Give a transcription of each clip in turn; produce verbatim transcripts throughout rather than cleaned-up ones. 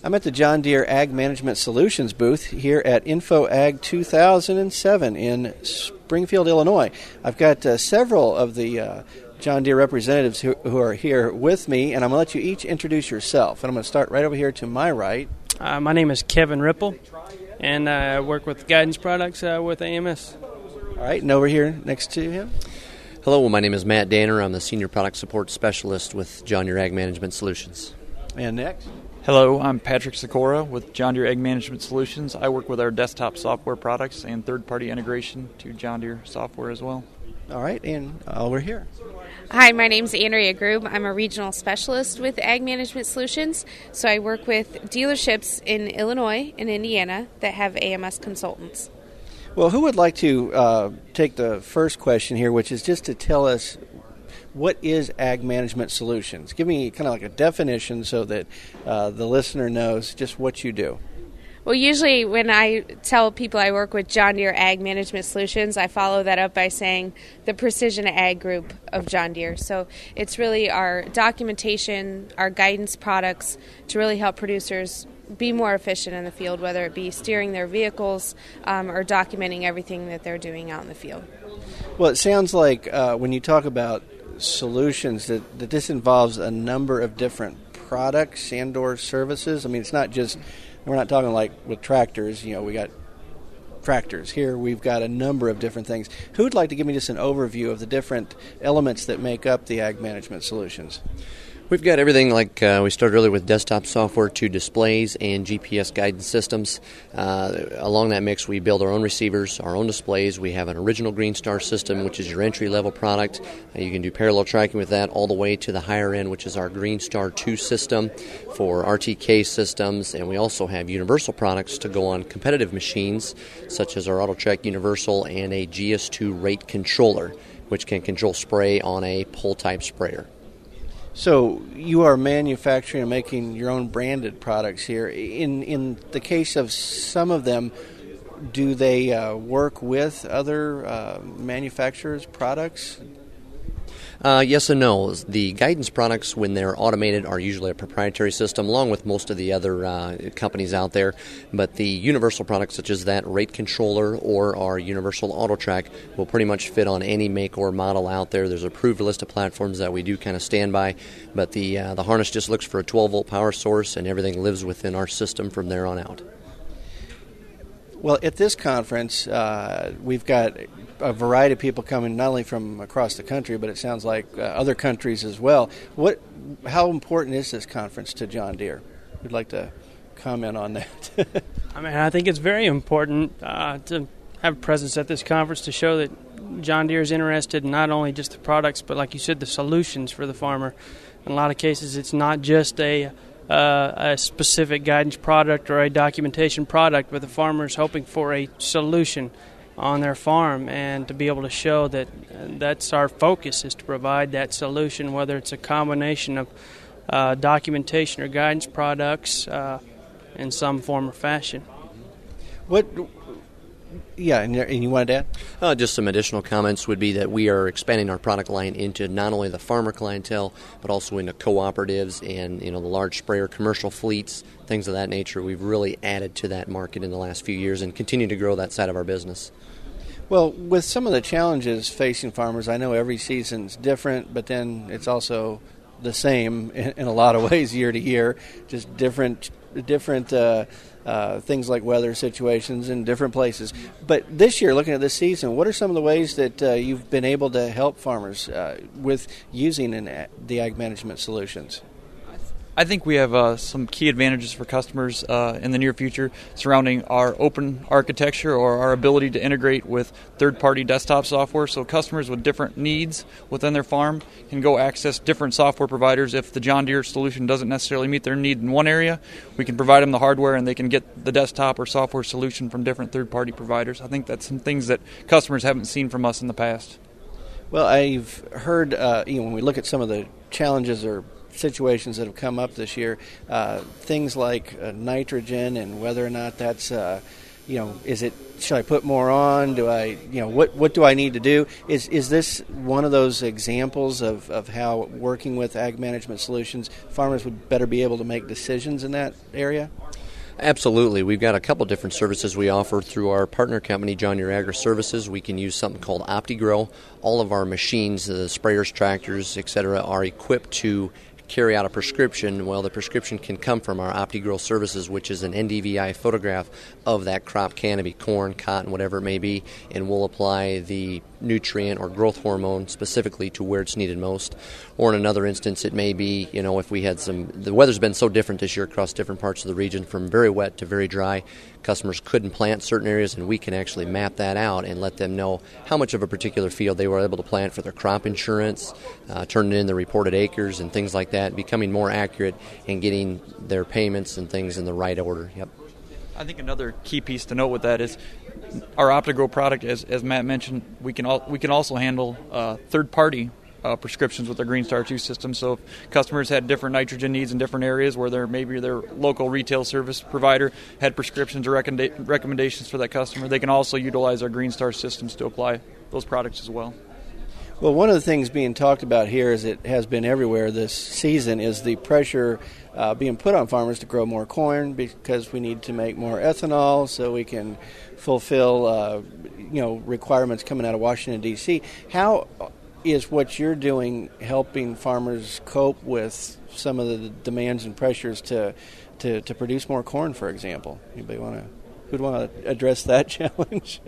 I'm at the John Deere Ag Management Solutions booth here at InfoAg two thousand seven in Springfield, Illinois. I've got uh, several of the uh, John Deere representatives who, who are here with me, and I'm going to let you each introduce yourself. And I'm going to start right over here to my right. Uh, my name is Kevin Ripple, and I work with Guidance Products uh, with A M S. All right, and over here next to him. Hello, my name is Matt Danner. I'm the Senior Product Support Specialist with John Deere Ag Management Solutions. And next. Hello, I'm Patrick Sikora with John Deere Ag Management Solutions. I work with our desktop software products and third-party integration to John Deere software as well. All right, and over here. Hi, my name's Andrea Grube. I'm a regional specialist with Ag Management Solutions. So I work with dealerships in Illinois and Indiana that have A M S consultants. Well, who would like to uh, take the first question here, which is just to tell us what is Ag Management Solutions? Give me kind of like a definition so that uh, the listener knows just what you do. Well, usually when I tell people I work with John Deere Ag Management Solutions, I follow that up by saying the Precision Ag Group of John Deere. So it's really our documentation, our guidance products to really help producers be more efficient in the field, whether it be steering their vehicles um, or documenting everything that they're doing out in the field. Well, it sounds like uh, when you talk about solutions that, that this involves a number of different products and or services. I mean, it's not just... We're not talking like with tractors, you know, we got tractors. Here we've got a number of different things. Who would like to give me just an overview of the different elements that make up the Ag Management Solutions? We've got everything like uh, we started earlier with desktop software to displays and G P S guidance systems. Uh, along that mix, we build our own receivers, our own displays. We have an original GreenStar system, which is your entry-level product. Uh, you can do parallel tracking with that all the way to the higher end, which is our GreenStar two system for R T K systems. And we also have universal products to go on competitive machines, such as our AutoTrack Universal and a G S two rate controller, which can control spray on a pull-type sprayer. So you are manufacturing and making your own branded products here. In in the case of some of them, do they uh, work with other uh, manufacturers' products? Uh, yes and no. The guidance products, when they're automated, are usually a proprietary system, along with most of the other uh, companies out there. But the universal products, such as that rate controller or our universal AutoTrack, will pretty much fit on any make or model out there. There's an approved list of platforms that we do kind of stand by, but the uh, the harness just looks for a twelve-volt power source, and everything lives within our system from there on out. Well, at this conference, uh, we've got a variety of people coming not only from across the country, but it sounds like uh, other countries as well. What, how important is this conference to John Deere? We'd like to comment on that. I mean, I think it's very important uh, to have a presence at this conference to show that John Deere is interested in not only just the products, but like you said, the solutions for the farmer. In a lot of cases, it's not just a Uh, a specific guidance product or a documentation product, but the farmer is hoping for a solution on their farm, and to be able to show that that's our focus, is to provide that solution, whether it's a combination of uh, documentation or guidance products uh, in some form or fashion. What? Yeah, and you wanted to add? Uh, just some additional comments would be that we are expanding our product line into not only the farmer clientele, but also into cooperatives and, you know, the large sprayer commercial fleets, things of that nature. We've really added to that market in the last few years and continue to grow that side of our business. Well, with some of the challenges facing farmers, I know every season's different, but then it's also the same in, in a lot of ways year to year, just different different uh, uh, things like weather situations in different places. But this year, looking at this season, what are some of the ways that uh, you've been able to help farmers uh, with using an, the Ag Management Solutions? I think we have uh, some key advantages for customers uh, in the near future surrounding our open architecture or our ability to integrate with third-party desktop software. So customers with different needs within their farm can go access different software providers. If the John Deere solution doesn't necessarily meet their need in one area, we can provide them the hardware and they can get the desktop or software solution from different third-party providers. I think that's some things that customers haven't seen from us in the past. Well, I've heard, uh, you know, when we look at some of the challenges or situations that have come up this year, uh, things like uh, nitrogen and whether or not that's uh, you know, is it, should I put more on? Do I, you know, what what do I need to do? Is is this one of those examples of, of how working with Ag Management Solutions, farmers would better be able to make decisions in that area? Absolutely. We've got a couple different services we offer through our partner company, John Deere Agri Services. We can use something called OptiGrow. All of our machines, the sprayers, tractors, et cetera, are equipped to carry out a prescription. Well, the prescription can come from our OptiGrow services, which is an N D V I photograph of that crop canopy, corn, cotton, whatever it may be, and we'll apply the nutrient or growth hormone specifically to where it's needed most. Or in another instance, it may be, you know, if we had some, the weather's been so different this year across different parts of the region, from very wet to very dry, customers couldn't plant certain areas, and we can actually map that out and let them know how much of a particular field they were able to plant for their crop insurance, uh, turning in the reported acres and things like that, becoming more accurate and getting their payments and things in the right order. Yep. I think another key piece to note with that is our OptiGrow product, as, as Matt mentioned, we can al- we can also handle uh, third-party uh, prescriptions with our Green Star two system. So if customers had different nitrogen needs in different areas where their maybe their local retail service provider had prescriptions or recommenda- recommendations for that customer, they can also utilize our Green Star systems to apply those products as well. Well, one of the things being talked about here, as it has been everywhere this season, is the pressure uh, being put on farmers to grow more corn because we need to make more ethanol so we can fulfill uh, you know, requirements coming out of Washington, D C How is what you're doing helping farmers cope with some of the demands and pressures to to, to produce more corn, for example? Anybody want to who'd want to address that challenge?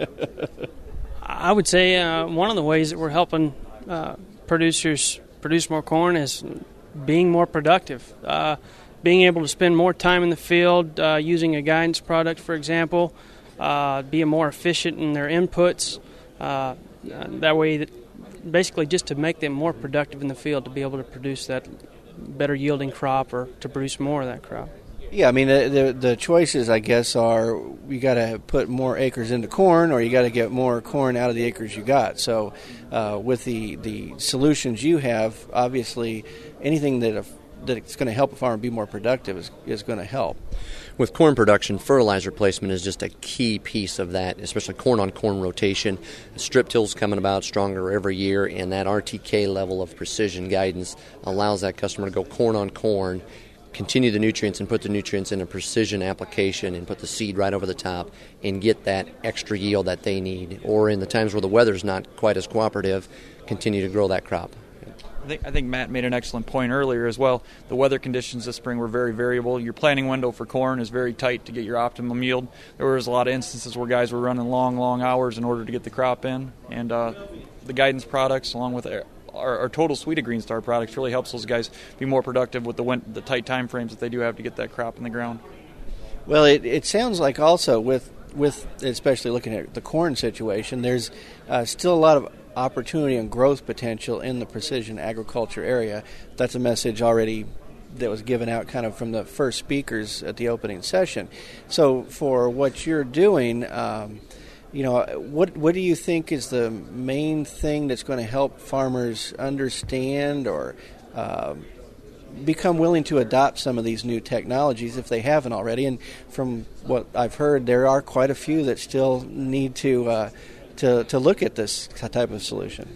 I would say uh, one of the ways that we're helping uh, producers produce more corn is being more productive, uh, being able to spend more time in the field, uh, using a guidance product, for example, uh, being more efficient in their inputs. Uh, that way, that basically just to make them more productive in the field to be able to produce that better yielding crop or to produce more of that crop. Yeah, I mean, the, the the choices, I guess, are you got to put more acres into corn, or you got to get more corn out of the acres you got. So, uh, with the, the solutions you have, obviously, anything that a, that it's going to help a farmer be more productive is is going to help. With corn production, fertilizer placement is just a key piece of that, especially corn-on-corn rotation. Strip tills coming about stronger every year, and that R T K level of precision guidance allows that customer to go corn-on-corn, continue the nutrients and put the nutrients in a precision application and put the seed right over the top and get that extra yield that they need. Or in the times where the weather's not quite as cooperative, continue to grow that crop. I think, I think Matt made an excellent point earlier as well. The weather conditions this spring were very variable. Your planting window for corn is very tight to get your optimum yield. There was a lot of instances where guys were running long, long hours in order to get the crop in. And uh, the guidance products, along with our, our total suite of Green Star products, really helps those guys be more productive with the, win- the tight time frames that they do have to get that crop in the ground. Well, it, it sounds like also with, with especially looking at the corn situation, there's uh, still a lot of opportunity and growth potential in the precision agriculture area. That's a message already that was given out kind of from the first speakers at the opening session. So for what you're doing, um, you know, what what do you think is the main thing that's going to help farmers understand or uh, become willing to adopt some of these new technologies if they haven't already? And from what I've heard, there are quite a few that still need to uh, to to look at this type of solution.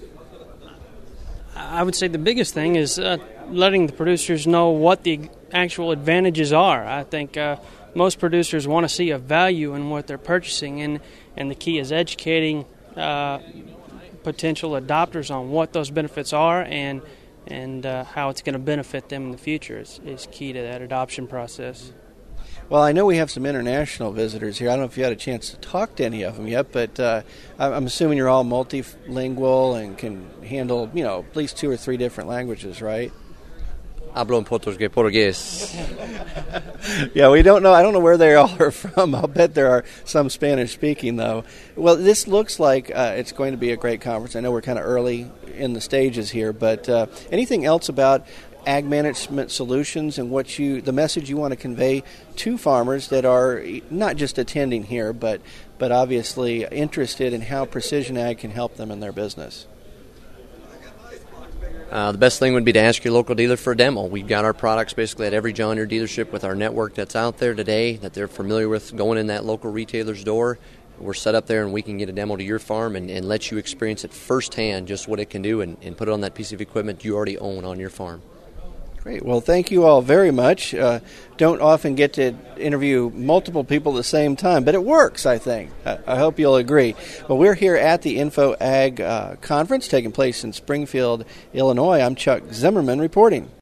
I would say the biggest thing is uh, letting the producers know what the actual advantages are. I think uh, most producers want to see a value in what they're purchasing, and, and the key is educating uh, potential adopters on what those benefits are and and uh, how it's going to benefit them in the future is, is key to that adoption process. Well, I know we have some international visitors here. I don't know if you had a chance to talk to any of them yet, but uh, I'm assuming you're all multilingual and can handle, you know, at least two or three different languages, right? Hablo en portugués. Yeah, we don't know. I don't know where they all are from. I'll bet there are some Spanish-speaking, though. Well, this looks like uh, it's going to be a great conference. I know we're kind of early in the stages here, but uh, anything else about Ag Management Solutions and what you, the message you want to convey to farmers that are not just attending here, but but obviously interested in how precision ag can help them in their business? Uh, the best thing would be to ask your local dealer for a demo. We've got our products basically at every John Deere dealership with our network that's out there today that they're familiar with going in that local retailer's door. We're set up there and we can get a demo to your farm and, and let you experience it firsthand, just what it can do, and, and put it on that piece of equipment you already own on your farm. Great. Well, thank you all very much. Uh, don't often get to interview multiple people at the same time, but it works, I think. I, I hope you'll agree. Well, we're here at the Info Ag uh, Conference taking place in Springfield, Illinois. I'm Chuck Zimmerman reporting.